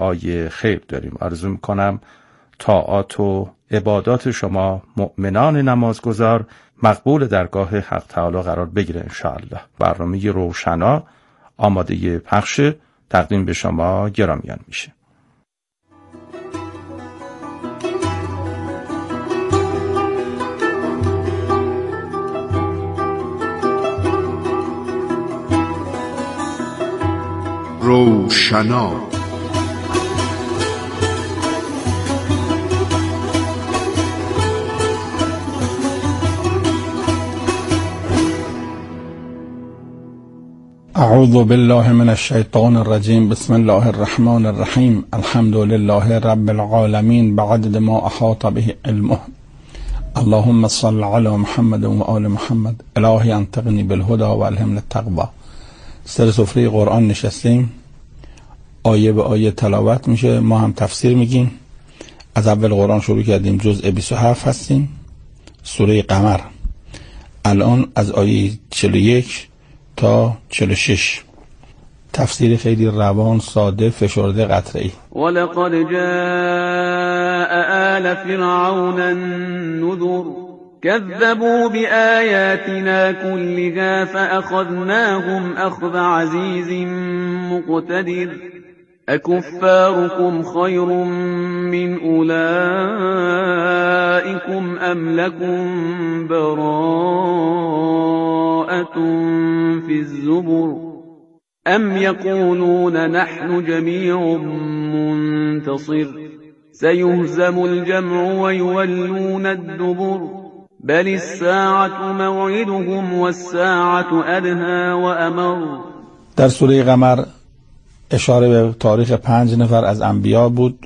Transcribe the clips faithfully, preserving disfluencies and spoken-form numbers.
دعای خیر داریم. آرزو میکنم طاعات و عبادات شما مؤمنان نمازگزار مقبول درگاه حق تعالی قرار بگیره انشاءالله. برنامه روشنا آماده پخش تقدیم به شما گرامیان میشه. روشنا اعوذ بالله من الشیطان الرجیم. بسم الله الرحمن الرحیم. الحمد لله رب العالمین بعدد ما احاط به علمه. اللهم صل علی محمد و آل محمد. الهی انطقنی بالهدى و الهمنی التقوی. سر سفره قرآن نشستیم، آیه به آیه تلاوت میشه، ما هم تفسیر میگیم. از اول قرآن شروع کردیم، جزء بیست و هفت هستیم، سوره قمر. الان از آیه چهل و یک تا چهل و شش. تفسیر خیلی روان، ساده، فشرده، قطعی. ولقد جاء آل فرعون النذر كذبوا بآياتنا كلها فأخذناهم أخذ عزيز مقتدر أكفاركم خير من أولئكم أم لكم براءة في الزبر أم يقولون نحن جميع منتصر سيهزم الجمع ويولون الدبر بل الساعة موعدهم والساعة أدهى وأمر. در سوره قمر اشاره به تاریخ پنج نفر از انبیا بود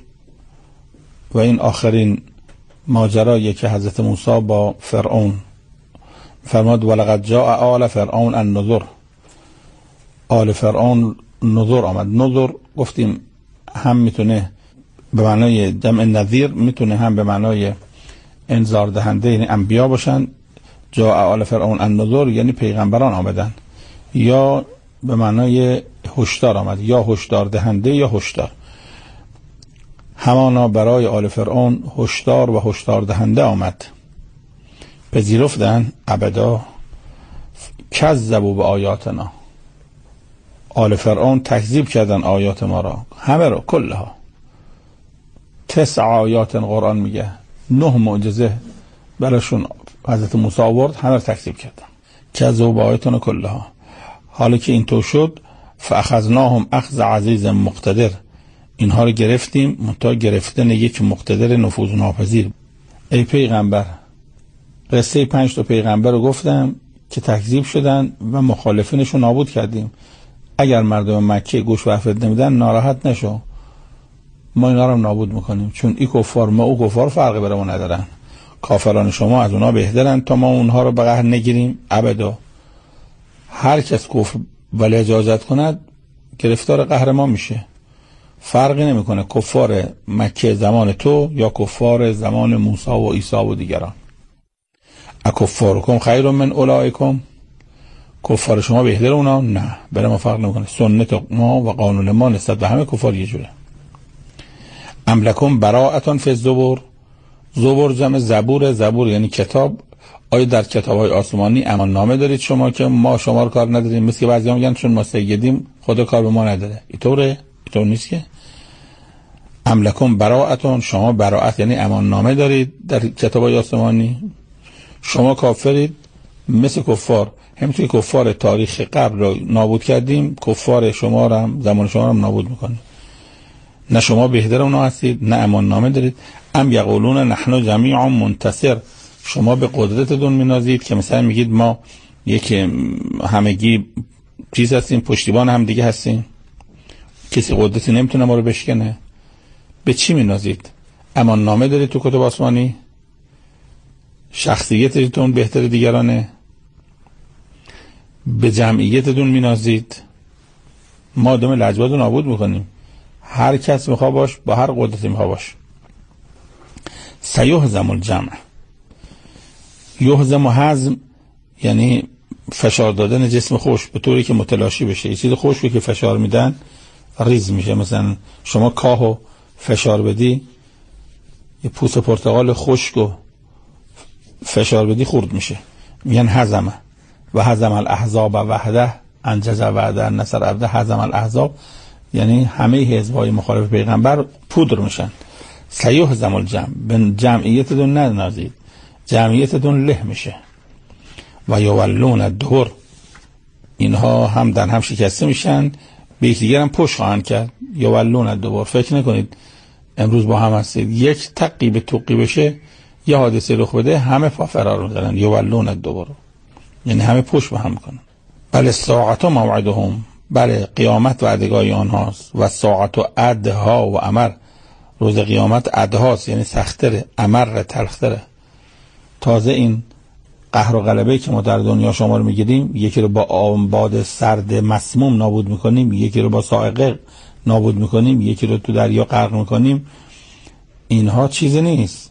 و این آخرین ماجرایی که حضرت موسی با فرعون فرمود ولقد جاء آل فرعون النذر. آل فرعون نذر آمد. نذر گفتیم هم میتونه به معنای جمع نذیر، میتونه هم به معنای انذار دهنده یعنی انبیا باشن. جاء آل فرعون النذر یعنی پیغمبران آمدن، یا به معنای هشدار آمد، یا هشدار دهنده یا هشدار. همانا برای آل فرعون هشدار و هشدار دهنده آمد. پذیرفتن ابدا. کذبوا به آیاتنا. آل فرعون تکذیب کردن آیات ما را، همه را، کلها. تسع آیات قرآن میگه، نه معجزه براشون حضرت موسی آورد، همه را تکذیب کردن. کذبوا به آیاتنا کلها. حالا که اینطور شد فاخذناهم اخذ عزیز مقتدر. اینها رو گرفتیم، منتها گرفتن یک مقتدر نفوذ ناپذیر. ای پیغمبر، قصه پنج تا پیغمبر رو گفتم که تکذیب شدن و مخالفینشو نابود کردیم. اگر مردم مکه گوش و فرد نمیدن ناراحت نشو، ما اینا رو نابود میکنیم، چون ای کفار ما او کفار فرقی برای ما ندارن. کافران شما از اونا بهترن تا ما اونها رو به قهر نگیریم ابدا. هر کس کفر ولی اجازت کند گرفتار قهر ما میشه. فرقی نمیکنه کفار مکه زمان تو یا کفار زمان موسی و عیسی و دیگران. اکفارکم خیر من اولئکم. کفار شما بهتر اونا؟ نه، برای ما فرق نمیکنه. سنت ما و قانون ما نسبت به همه کفار یه جوره. ام لکم براءة فی الزبر. زبر جمع زبور، زبور یعنی کتاب. آیا در کتاب‌های آسمانی امان نامه دارید شما که ما شما رو کار نداریم؟ مثل که بعضی‌ها میگن چون ما سیدیم خدا کار به ما نداره. اینطوره؟ اینطور نیست که. ام لکم براءة، شما براءت یعنی امان نامه دارید در کتاب‌های آسمانی. شما کافرید مثل کفار. همونطور که کفار تاریخ قبل رو نابود کردیم، کفار شما رو هم زمان شما رو هم نابود میکنیم. نه شما بهتر اونا هستید، نه امان نامه دارید. ام یقولون نحن جمیع منتصر. شما به قدرتتون مینازید که مثلا میگید ما یک همگی چیز هستیم، پشتیبان هم دیگه هستیم، کسی قدرتی نمیتونه ما رو بشکنه. به چی مینازید؟ امان نامه دارید تو کتب آسمانی؟ شخصیتتون بهتر دیگرانه؟ به جمعیتتون مینازید؟ ما دم لجباد رو نابود میکنیم. هر کس میخوا باش، با هر قدرتی میخوا باش. سیهزم الجمع. یهزم و هزم یعنی فشار دادن جسم خوش به طوری که متلاشی بشه. یه چیز خوشی که فشار میدن ریز میشه. مثلا شما کاهو فشار بدی، یه پوست پرتقال خشک و فشار بدی خورد میشه. میگن هزمه و هزم الاحزاب وحده انجز وعده نصر عبده. هزم الاحزاب یعنی همه حزب‌های مخالف پیغمبر پودر میشن. سیهزم الجمع، به جمعیتتون ننازید، جمعیتتون له میشه. و یولون الدبر، اینها هم در هم شکسته میشن، به یکدیگر هم پشت خواهند کرد. یولون الدبر، فکر نکنید امروز با هم هستید یک تقی به توقی بشه یه حادثه رخ بده همه پا فرار می‌کنن. یولون الدبر یعنی همه پشت به هم میکنن. بله ساعت موعدهم، بله قیامت وعدگاه آنهاست. و ساعت ادها و امر، روز قیامت ادهاست یعنی سختره، امر تلختره. تازه این قهر و غلبه که ما در دنیا شما رو میگیریم، یکی رو با آباد سرد مسموم نابود میکنیم، یکی رو با صاعقه نابود میکنیم، یکی رو تو دریا غرق میکنیم، اینها چیزی نیست.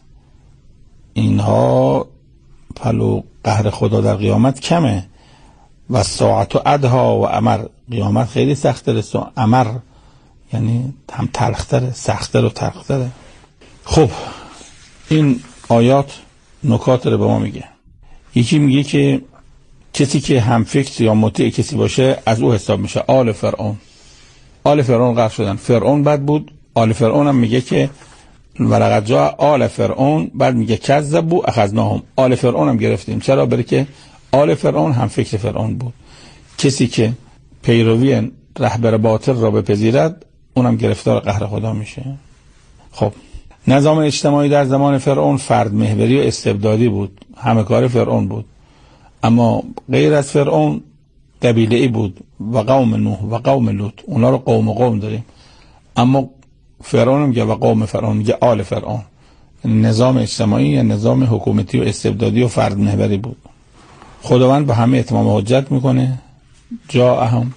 اینها پلو قهر خدا در قیامت کمه. و ساعت و ادها و امر، قیامت خیلی سختره. امر یعنی هم تلختره، سختره و تلختره. خب این آیات نکات رو به ما میگه. یکی میگه که کسی که هم فکر یا مطیع کسی باشه از او حساب میشه. آل فرعون، آل فرعون غرق شدن. فرعون بد بود، آل فرعون هم میگه که ولقد جاء آل فرعون، بعد میگه کذبوا اخذناهم. آل فرعون هم گرفتیم. چرا؟ برای که آل فرعون هم فکر فرعون بود. کسی که پیروی رهبر باطل را بپذیرد اونم گرفتار قهر خدا میشه. خب نظام اجتماعی در زمان فرعون فرد محوری و استبدادی بود، همه کار فرعون بود. اما غیر از فرعون قبیله‌ای بود و قوم نوح و قوم لوط، اونا رو قوم و قوم داریم. اما فرعون میگه و قوم فرعون، میگه آل فرعون. نظام اجتماعی یا نظام حکومتی و استبدادی و فرد محوری بود. خداوند به همه اتمام حجت میکنه. جاءهم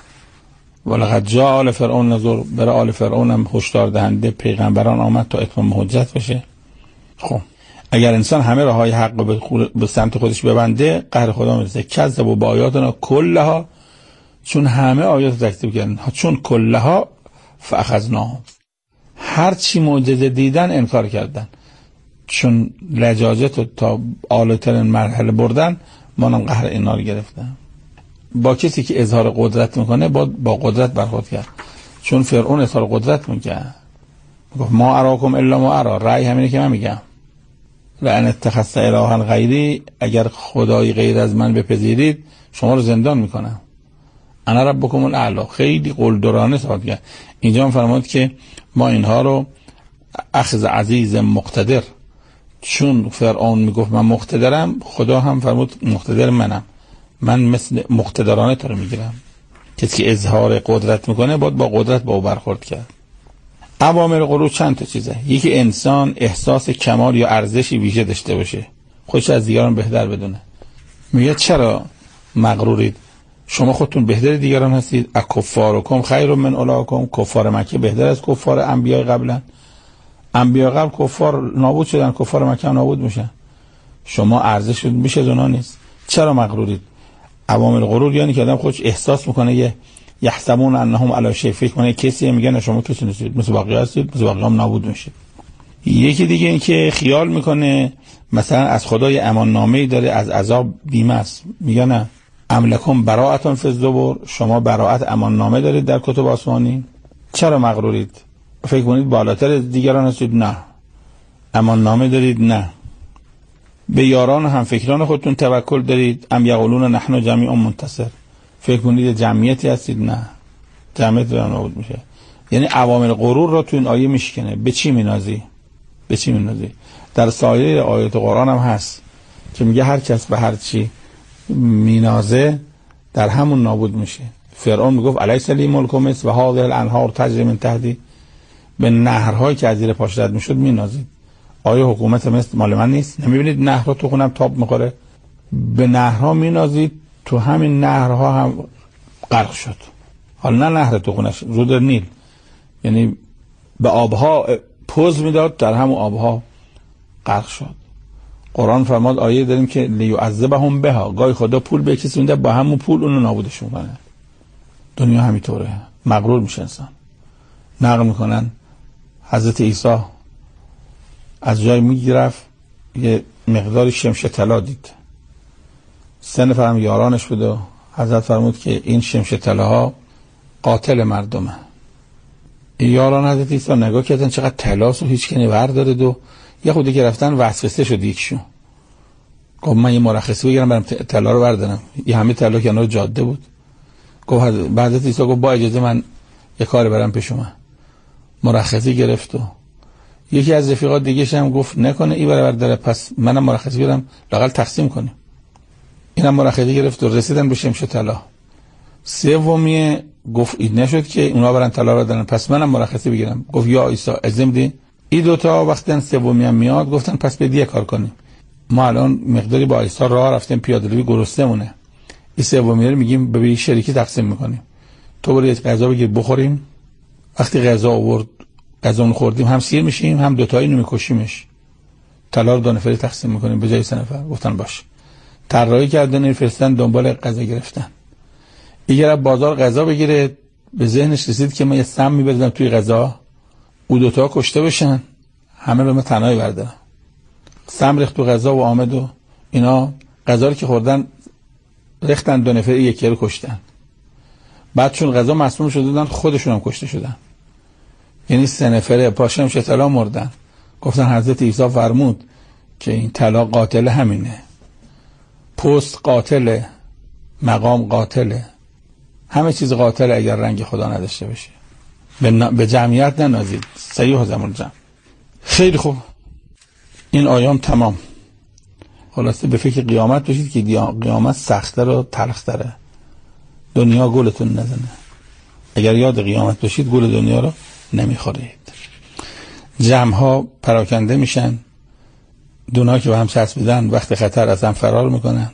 ولقد جاء آل فرعون نذر، برای آل فرعون هم هشدار دهنده پیغمبران آمد تا اتمام حجت بشه. خب اگر انسان همه راههای حق رو به سمت خودش ببنده قهر خدا میرسه. کذبوا بآیاتنا کلها، چون همه آیات رو تکذیب کردن، چون کلها فاخذناهم، هر چی معجزه دیدن انکار کردن، چون لجاجت رو تا عالی‌ترین مرحله بردن، مانم قهر اینا رو گرفتن. با کسی که اظهار قدرت میکنه با با قدرت برخورد کرد. چون فرعون اظهار قدرت میکرد، گفت ما اراکم الا ما ارا، رأی همینه که من میگم. لئن اتخذت الها غیری، اگر خدای غیر از من بپذیرید شما رو زندان میکنم. انا ربکم الاعلی، خیلی قلدرانه صحبت کرد. اینجا هم فرمود که ما اینها رو اخذ عزیز مقتدر، چون فرعون میگفت من مقتدرم، خدا هم فرمود مقتدر منم، من مثل مقتدرانه تو رو میگیرم. کسی که اظهار قدرت میکنه باید با قدرت با او برخورد کرد. عوامل غرور چند تا چیزه. یکی انسان احساس کمال یا ارزشی ویژه داشته باشه، خودش از دیگران بهتر بدونه. میگه چرا مغرورید؟ شما خودتون بهتر دیگران هستید. اکفارکم خیر من اولاکم، کفار مکه بهتر از کفار انبیاء قبلن. انبیاء قبل کفار نابود شدن، کفار مکه نابود میشن. شما ارزش بیش از اونها نیست. چرا مغرورید؟ عوامل غرور یعنی که آدم خودش احساس میکنه یه یحسبون انهم علی شیء، فکر کنه کسی، میگن شما کسی نیستید، مثل بقیه هستید، مثل بقیه هم نابود میشید. یکی دیگه این که خیال میکنه مثلا از خدای امان نامه‌ای داره، از عذاب بیمه است. میگه نه، ام لکم براءة فی الزبور، شما براءت امان نامه دارید در کتب آسمانی. چرا مغرورید؟ فکر کنید بالاتر از دیگران هستید؟ نه. امان نامه دارید؟ نه. به یاران و همفکران خودتون توکل دارید؟ ام یقولون نحن جمیع منتصر، فکر کنید جمعیتی هستید؟ نه، جمعیت رو نابود میشه. یعنی عوامل غرور رو تو این آیه میشکنه. به چی مینازی؟ به چی مینازی؟ در سایر آیات قرآن هم هست که میگه هر کس به هر چی مینازه در همون نابود میشه. فرعون میگفت الیس لی ملک مصر و هذه الانهار تجری من تحتی، به نهرهایی که از زیر پاش رد میشد مینازید. آیا حکومت مصر مال من نیست؟ نمیبینید نهرها تو خونم تاب میخوره؟ به نهرها مینازید، تو همین نهرها هم غرق شد. حالا نه نهر تو خونش، رود نیل، یعنی به آبها پوز میداد، در همون آبها غرق شد. قرآن فرماد آیه داریم که لیعذبهم بها، گاهی خدا پول به کسی میده با همون پول اونو نابودش میکنه. دنیا همینطوره، مغرور میشه انسان. نقل میکنن حضرت عیسی از جای میگرفت یه مقداری شمشه طلا دید، سه نفرم یارانش بود و حضرت فرمود که این شمشه طلاها قاتل مردمه. یاران حضرت عیسی نگاه کردن چقدر طلاست و هیچ کنی برداره دو یه خودی که رفتن وسوسه شد یکشون گفت من یه مرخصی بگیرم برم طلا رو بردارم. یه همه طلا کنار جاده بود. گفت حضرت عیسی گفت با اجازه من یه کاری برم پیش شما. مرخصی گرفت و یکی از رفیقات دیگه‌ش هم گفت نکنه این برای برداره، پس منم مرخصی برم لااقل تقسیم کنیم. اینم مرخصی گرفت و رسیدن به شمشه طلا. سومی گفت این نشد که اونا برن طلا رو بدن، پس منم مرخصی بگیرم. گفت یا عیسی اجازه میدی؟ این دوتا وقتی سومی هم میاد گفتن پس بدی کار کنیم. ما الان مقداری با عیسی راه رفتیم پیاده‌روی گرسنه‌مونه، این سومی رو میگیم به شریکی تقسیم میکنیم، تو برو یه غذا بگیر بخوریم. وقتی غذا آورد غذا خوردیم هم سیر میشیم هم دوتایی اینو میکشیمش، طلا رو دو نفری تقسیم میکنیم به جای سه نفر. گفتن باش. طراحی کردن این فرستن دنبال غذا گرفتن. اگر بازار غذا بگیره به ذهنش رسید که من یه سم میبردم توی غذا او دوتا کشته بشن همه به من تنهایی بردارم. سم ریخت تو غذا و آمد و اینا غذا رو که خوردن ریختن دو نفری یکی رو کشتن. بعد چون غذا مسموم شده بودن خودشون هم کشته شدن، یعنی سه نفره پاشم طلا مردن. گفتن حضرت عیسی فرمود که این طلا قاتل همینه، پست قاتله، مقام قاتله، همه چیز قاتله اگر رنگ خدا نداشته باشه. به, ن... به جمعیت ننازید. سیحزم الجمع. خیلی خوب، این آیام تمام. خلاصه به فکر قیامت باشید که قیامت سخت‌تر و تلخ‌تره. دنیا گولتون نزنه. اگر یاد قیامت باشید گول دنیا رو نمیخورید. جمع‌ها پراکنده میشن، دونا که به هم چسبیدن وقت خطر از هم فرار میکنن.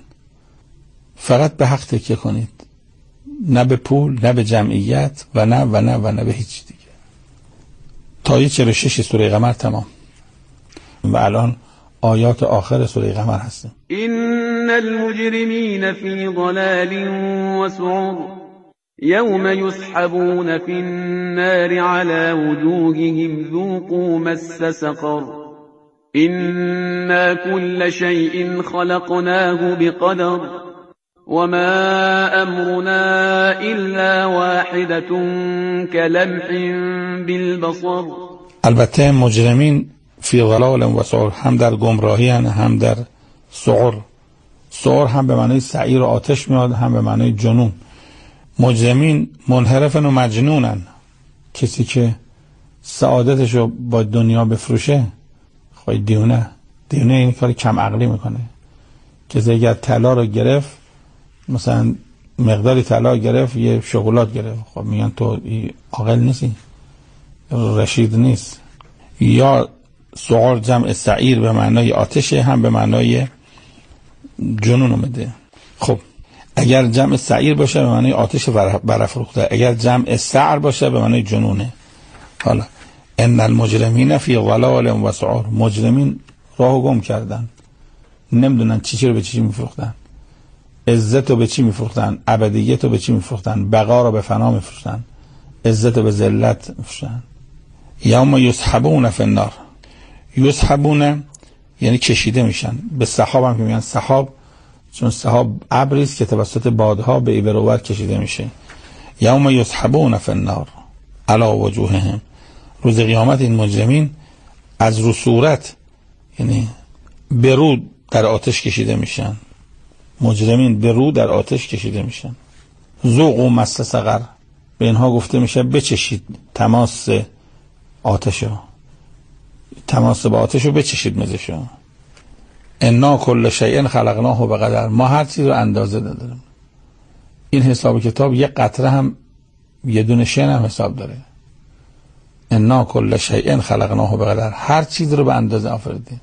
فقط به حق تکیه کنید، نه به پول، نه به جمعیت و نه و نه و نه به هیچ دیگه. تا یه چهل و شش سوره قمر تمام و الان آیات آخر سوره قمر هستیم. این المجرمین فی ضلال و سعر یوم یسحبون فی النار علی وجوههم ذوقوا مس سقر إنا كل شيء خلقناه بقدر وما أمرنا إلا واحدة كلمح بالبصر. البته مجرمین فی ضلال و سعر هم در گمراهی هن هم در سعر. سعر هم به معنی سعیر و آتش میاد هم به معنی جنون. مجرمین منحرفن و مجنونن. کسی که سعادتشو با دنیا بفروشه خواهی دیونه دیونه این کار کم عقلی میکنه. کسی اگر طلا رو گرفت، مثلا مقداری طلا گرفت یه شکلات گرفت، خب میگن تو عاقل نیستی، رشید نیست. یا سعر جمع سعیر به معنای آتشه هم به معنای جنون اومده. خب اگر جمع سعیر باشه به معنای آتش برافروخته، اگر جمع سعر باشه به معنای جنونه. حالا ان المجرمین فی ضلال و سعر، مجرمین راهو گم کردن، نمیدونن چی چی رو به چی میفروختن، عزت رو به چی میفروختن، ابدیت رو به چی میفروختن، بقا رو به فنا میفروختن، عزت رو به ذلت میفروختن. یوم یسحبون فی النار، یسحبون یعنی کشیده میشن. به سحاب هم که میگن سحاب، چون سحاب ابری است که توسط بادها به ایبر و ور کشیده میشه. یوم یسحبون فی النار علی وجوههم، روز قیامت این مجرمین از رو صورت یعنی به رو در آتش کشیده میشن. مجرمین به رو در آتش کشیده میشن. ذوق و مس سقر، به اینها گفته میشه بچشید تماس آتشو، تماس با آتشو بچشید مزشو. انا کل شیء خلقناه بقدر، ما هر چیز رو اندازه دادیم. این حساب کتاب یک قطره هم یه دونه شن هم حساب داره. انا کل شیء خلقناه بقدر، هر چیز رو به اندازه آفریدیم.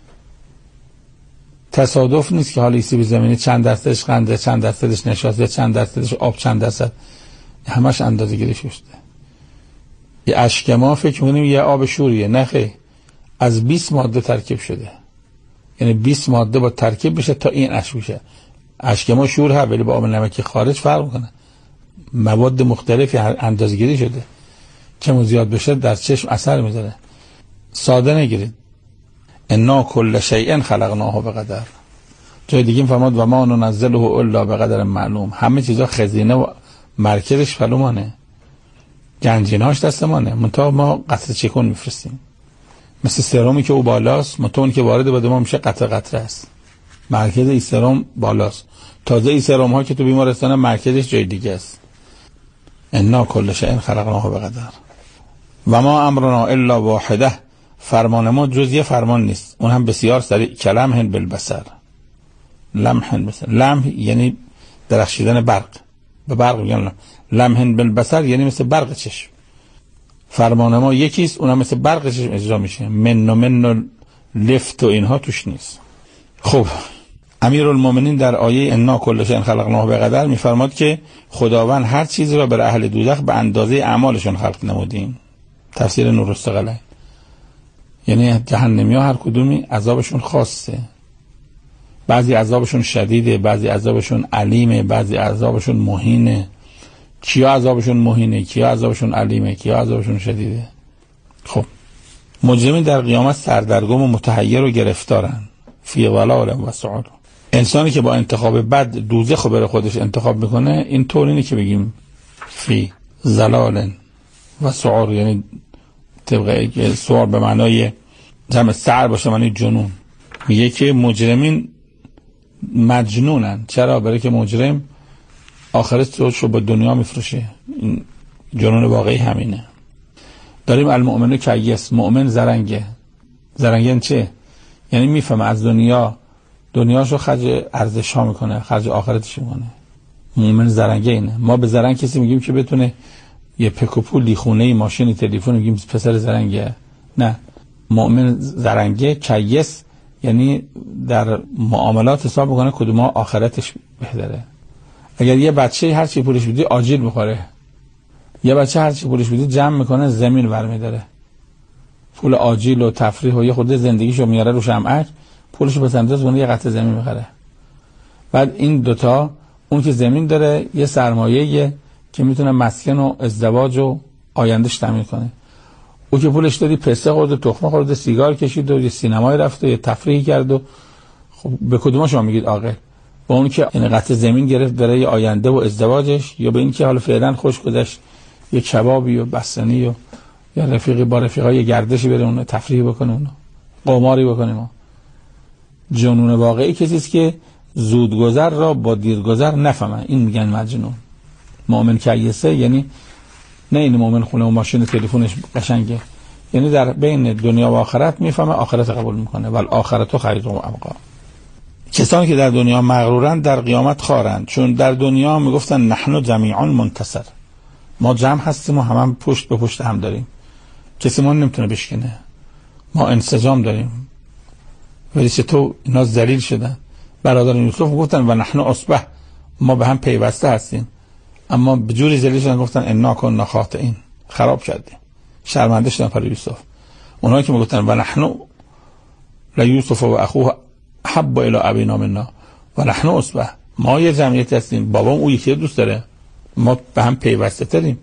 تصادف نیست که حالا سیب زمینی چند درصدش قنده، چند درصدش نشاسته، چند درصدش آب، چند درصد، همش اندازه گیری شده. یه اشک ما فکر می‌کنیم یه آب شوریه، نه خیر، از بیست ماده ترکیب شده. یعنی بیست ماده با ترکیب بشه تا این اشک بشه. اشک ما شور ها، ولی با آب نمکی خارج فرق میکنه. مواد مختلفی اندازه‌گیری شده. چه زیاد بشه در چشم اثر میذاره. ساده نگیرید. انا کل شیء خلقناه بقدر. جای دیگه فرمود و ما ننزله الا بقدر معلوم. همه چیزا خزینه و مرکزش پلومانه، گنجیناش دستمانه، منتها ما قطره چکون میفرستیم. مثل سرومی که او بالاست، متون که وارد بده ما میشه قطره قطره است. مرکز این سرم بالاست. تازه این سرم ها که تو بیمارستان مرکزش جای دیگه است. انا کل شیء خلقناه بقدر و ما امرنا الا واحده. فرمان ما جز یه فرمان نیست، اون هم بسیار سریع. کلمح بالبصر. لمح بالبصر، لمح یعنی درخشیدن برق، به برق میگن لمح بالبصر، یعنی مثل برق چشم. فرمان ما یکیست، اونم مثل برق چشم اجرا میشه. من و من و لفت و اینها توش نیست. خب امیرالمومنین در آیه انا کل شیء خلقناه بقدر میفرماد که خداوند هر چیزی را بر اهل دوزخ به اندازه اعمالشون خلق نمودیم. تفسیر نورالثقلین. یعنی جهنمیا هر کدومی عذابشون خاصه، بعضی عذابشون شدیده، بعضی عذابشون علیمه، بعضی عذابشون مهینه. کیا عذابشون مهینه، کیا عذابشون علیمه، کیا عذابشون شدیده. خب مجرمین در قیامت سردرگم و متحیر و گرفتارن. فی ضلال و سعر. انسانی که با انتخاب بد دوزخ رو برای خودش انتخاب میکنه، این طور اینه که بگیم فی ضلال و سعر، یعنی طبق سعر به معنای جمع سعر باشه معنی جنون. میگه که مجرمین مجنونن. چرا؟ برای که مجرم آخرت رو به دنیا میفروشه. این جنون واقعی همینه. داریم المؤمن کیس. مؤمن زرنگه. زرنگه چه؟ یعنی میفهمه از دنیا دنیاشو خرج ارزش ها میکنه، خرج آخرتش میکنه. مؤمن زرنگه اینه. ما به زرنگ کسی میگیم که بتونه یه پکوپو لیخونه ماشین تلفن، میگیم پسر زرنگه. نه، مؤمن زرنگه کیس یعنی در معاملات حساب میکنه کدوم آخرتش بهتره. اگر یه بچه هر چی پولش بدی آجیل میخوره، یه بچه هر چی پولش بدی جمع میکنه زمین برمیداره. پول آجیل و تفریح و یه خورده زندگیشو میاره رو شمعک، پولشو به اندازه اون یه قطعه زمین میخره. بعد این دوتا، اون که زمین داره یه سرمایه‌ایه که میتونه مسکن و ازدواج و آیندهش تامین کنه. او که پولش دادی پسته خورده، تخمه خورده، سیگار کشید و یه سینمای رفت و یه تفریحی کرد و خب به کدوم شما میگید عاقل؟ با اون که این قطعه زمین گرفت برای آینده و ازدواجش، یا به این که حالا فعلا خوش گذشت یه کبابی و بستنی و یا رفیقی با رفیقای گردشی بره اون تفریح بکنه، اون قماری بکنه. ما جنون واقعی کسی است که زودگذر را با دیرگذر نفهمه. این میگن مجنون. مؤمن کیسه یعنی نه این مؤمن خونه و ماشین تلفنش قشنگه، یعنی در بین دنیا و آخرت میفهمه، آخرت قبول میکنه. ولی آخرت خیر و ابقا. کسانی که در دنیا مغرورن در قیامت خارند، چون در دنیا میگفتن نحن جمیعا منتصر، ما جمع هستیم و هم, هم پشت به پشت هم داریم، کسی ما نمیتونه بشکنه، ما انسجام داریم. ولی چطور اینا ذلیل شدن؟ برادر یوسف گفتن و نحن اصبح، ما به هم پیوسته هستیم، اما به جوری ذلیل شدن گفتن انا کنا خاطئین، خراب کردیم، شرمنده شدن پر یوسف. اونایی که میگفتن و نحن لا یوسف و اخوه حب الى ابینا منا و نحن اصبح، ما یه جمعیت هستیم، بابام او یکی دوست داره، ما به هم پیوسته تریم.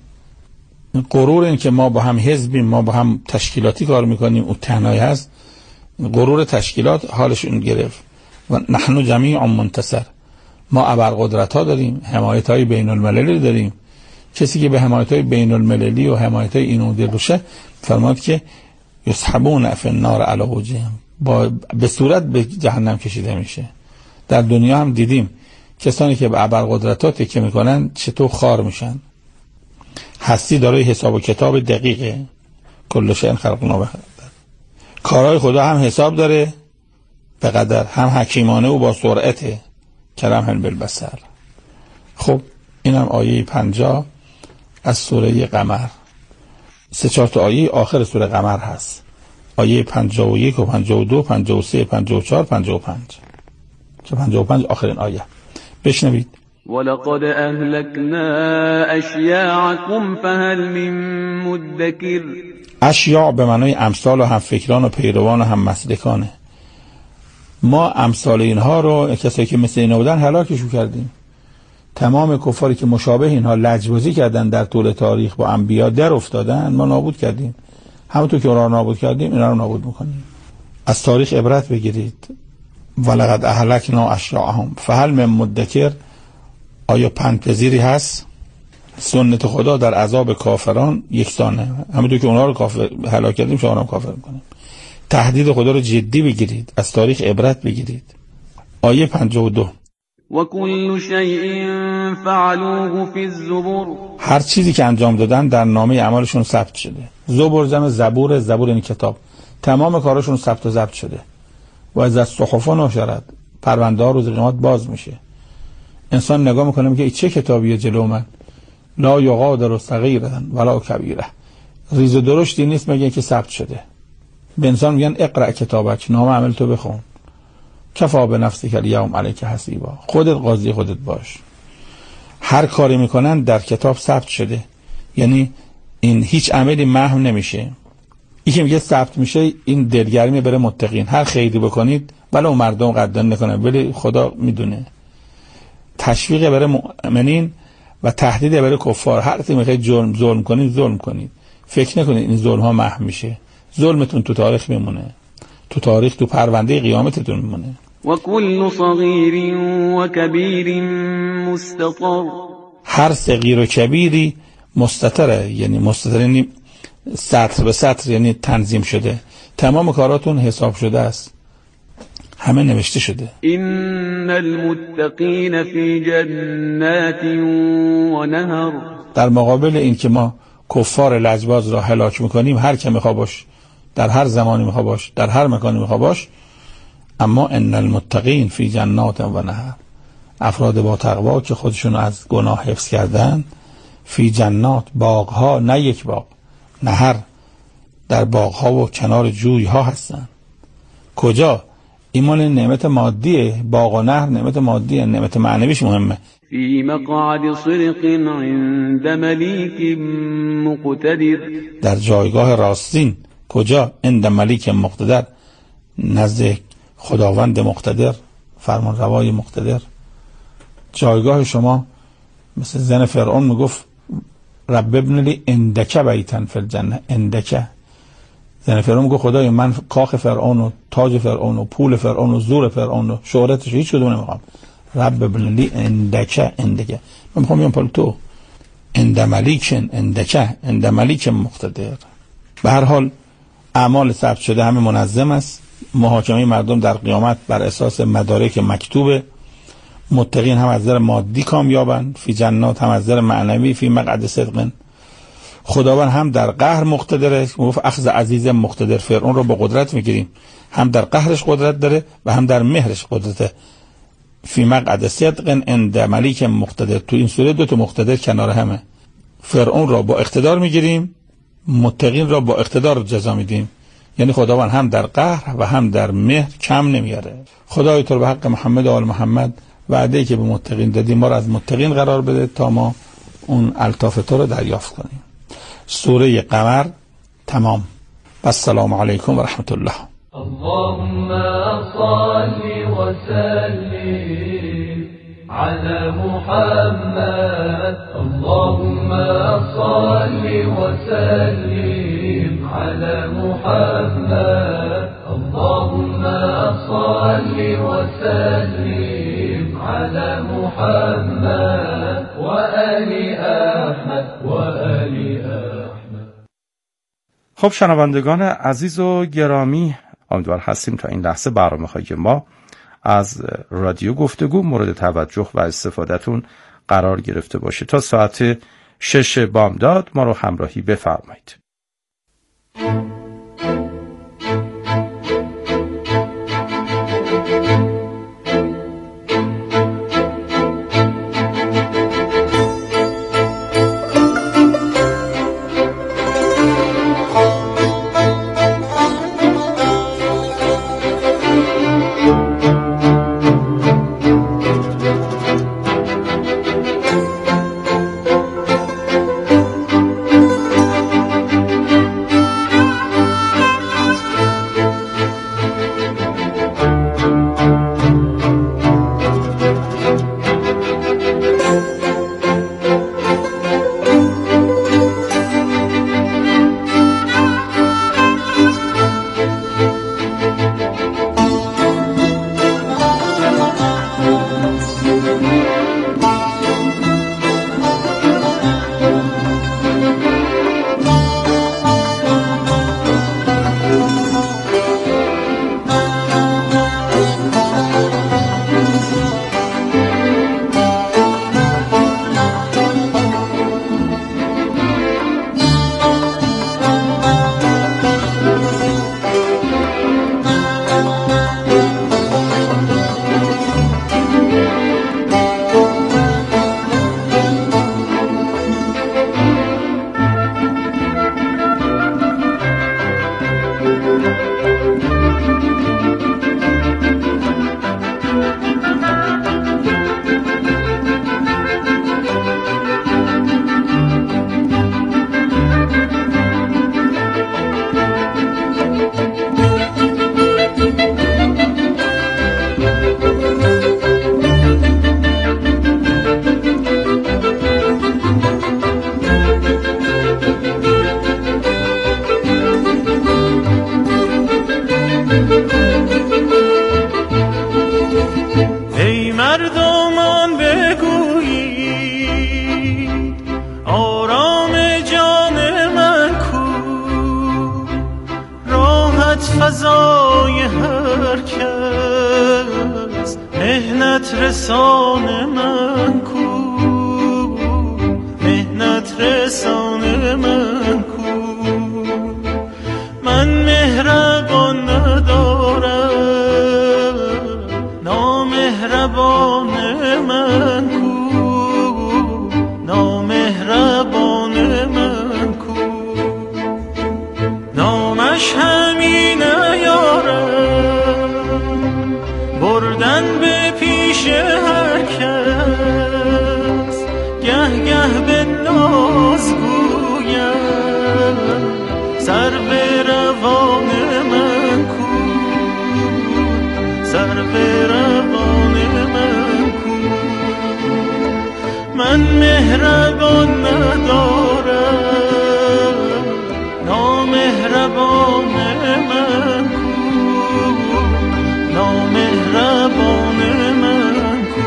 غرور این که ما با هم حزبیم، ما با هم تشکیلاتی کار میکنیم، او تنهایی هست. غرور تشکیلات حالشون گرفت. و نحن جمیع منتصر، ما ابرقدرت ها داریم، حمایت های بین المللی داریم. کسی که به حمایت های بین المللی و حمایت های اینو دل روشه، فرماد که یسحبون فی النار علی وجوههم، با به صورت به جهنم کشیده میشه. در دنیا هم دیدیم کسانی که به ابرقدرت ها تکیه میکنن چطور خار میشن. هستی داره حساب و کتاب دقیقه. کل شیء خلقناه بقدر. کارهای خدا هم حساب داره به قدر، هم حکیمانه و با سرعته. کلمح بالبصر. خب اینم آیه پنجاه از سوره قمر. سه چهار تا آیه آخر سوره قمر هست. آیه پنجاه و یک و پنجاه و دو، پنجاه و سه، پنجاه و چهار، پنجاه و پنج. که پنجاه و پنج آخرین آیه. بشنوید. ولقد اهلكنا اشیاعكم فهل من مدکر. اشیاع به معنای امثال و هم فکران و پیروان و هم مسلکانه. ما امثال اینها رو، کسایی که مثل اینا بودن هلاکشون کردیم. تمام کفاری که مشابه اینها لجبازی کردن در طول تاریخ با انبیا در افتادن، ما نابود کردیم. همونطور که اونا رو نابود کردیم اینا رو نابود میکنیم. از تاریخ عبرت بگیرید. ولقد اهلکنا اشیاءهم فهل من مدکر. آیا پندپذیری هست؟ سنت خدا در عذاب کافران یکسانه. همونطور که اونا رو کافر هلاک کردیم شما هم کافر میکنیم. تهدید خدا رو جدی بگیرید، از تاریخ عبرت بگیرید. آیه پنجاه و دو و کل شیء فعلوه فی الزبر. هر چیزی که انجام دادن در نامه اعمالشون ثبت شده. زبر جمع زبور، زبور این کتاب. تمام کارشون ثبت و ضبط شده. و از الصحف نشرت، پرونده ها روز قیامت باز میشه. انسان نگاه میکنه میگه چه کتابیه جلو من؟ لا یغادر صغیرة ولا کبیره. ریز و درشتی نیست مگه اینکه ثبت شده. به انسان میگن اقرأ کتابک، نامه عمل تو بخون. کفا بنفسک الیوم علیک حسیبا. خودت قاضی خودت باش. هر کاری میکنن در کتاب ثبت شده. یعنی این هیچ عملی محو نمیشه. این که میگه ثبت میشه، این دلگرمی بره متقین. هر خیری بکنید ولو مردم قدردانی نکنه ولی خدا میدونه. تشویق بره مؤمنین و تهدید بره کفار. هر کی میخواد ظلم ظلم کنید ظلم کنید. فکر نکنید این ظلم ها محو میشه. ظلمتون تو تاریخ میمونه. تو تاریخ تو پرونده قیامتتون میمونه. و کل صغیر و کبیر مستطر. هر صغیر و کبیری مستتره. یعنی مستتر یعنی سطر به سطر، یعنی تنظیم شده. تمام کاراتون حساب شده است، همه نوشته شده. ان المتقین فی جنات و نهر. در مقابل این که ما کفار لجباز را هلاک میکنیم، هر که میخوا باش، در هر زمانی میخوا باش، در هر مکانی میخوا باش، اما ان المتقین فی جنات و نهر، افراد با تقوا که خودشون از گناه حفظ کردن، فی جنات، باغها، نه یک باغ، نهر، در باغها و کنار جویها هستن. کجا؟ ایمان نعمت مادیه. باغ و نهر نعمت مادیه، نعمت معنویش مهمه. فی مقعد صدق عند ملیک مقتدر. در جایگاه راستین. کجا؟ عند ملیک مقتدر، نزد خداوند مقتدر، فرمان روای مقتدر. جایگاه شما مثل زن فرعون میگفت رب ابن لی عندک بیتا فی الجنه. عندک. زن فرعون میگه خدای من کاخ فرعون و تاج فرعون و پول فرعون و زور فرعون و شهرتش هیچ کدوم نمیخوام. رب ابن لی عندک. عندک من میخوام بیام پول تو. عند ملیک عندک، عند ملیک مقتدر. به هر حال اعمال ثبت شده همه منظم است. محاکمه مردم در قیامت بر اساس مدارک مکتوبه. متقین هم از نظر مادی کامیابن، فی جنات، هم از نظر معنوی فی مقعد صدق. خداوند هم در قهر مقتدره. گفت اخذ عزیز مقتدر، فرعون رو با قدرت میگیریم. هم در قهرش قدرت داره و هم در مهرش قدرته. فی مقعد صدق عند ملیک مقتدر. تو این سوره دو تا مقتدر کنار همه. فرعون را با اقتدار میگیریم، متقین را با اقتدار جزا میدیم. یعنی خداوند هم در قهر و هم در مهر کم نمیاره. خدای تو به حق محمد و آل محمد وعده‌ای که به متقین دادیم ما را از متقین قرار بده تا ما اون الطاف تو رو دریافت کنیم. سوره قمر تمام. السلام علیکم و رحمت الله. اللهم صل وسلم على محمد. اللهم صل وسلم على محمد. اللهم صل وسلم على محمد وآل أحمد وآل أحمد. خب شنوندگان عزیز و گرامی، امیدوار هستیم تا این لحظه برنامه‌های ما از رادیو گفتگو مورد توجه و استفادهتون قرار گرفته باشه. تا ساعت شش بامداد ما رو همراهی بفرمایید. فضای هر کس، مهنت رسان من کو، مهنت رسان من کو. من مهربان ندارم، نامهربان من کو، نامهربان من کو. نامش همین یارم، بردن به پیش هر کس، گه گه به ناز گویم سر به روان من کو، سر به روان من کو. من مهربان ندارم، نامهربان من کو، نامهربان من کو.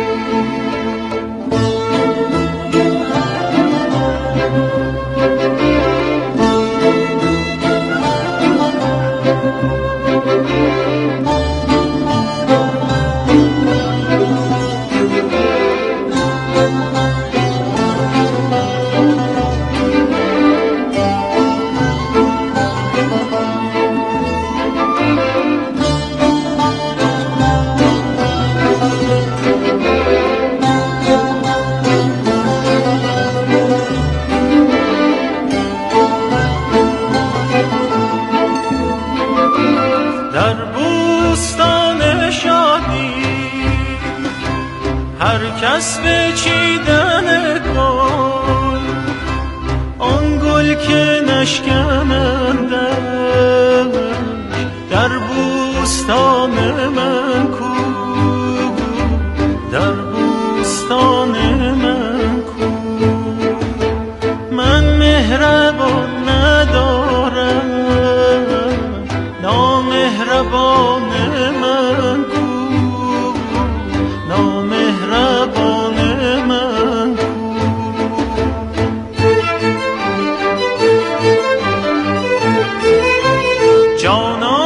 در بوستان شادی هر کس به چیدن گل، آن گل که نشکنندش در بوستان من کو، در بوستان من کو. من مهربان ندارم، نامهربان من کو، نامهربان من کو. جانا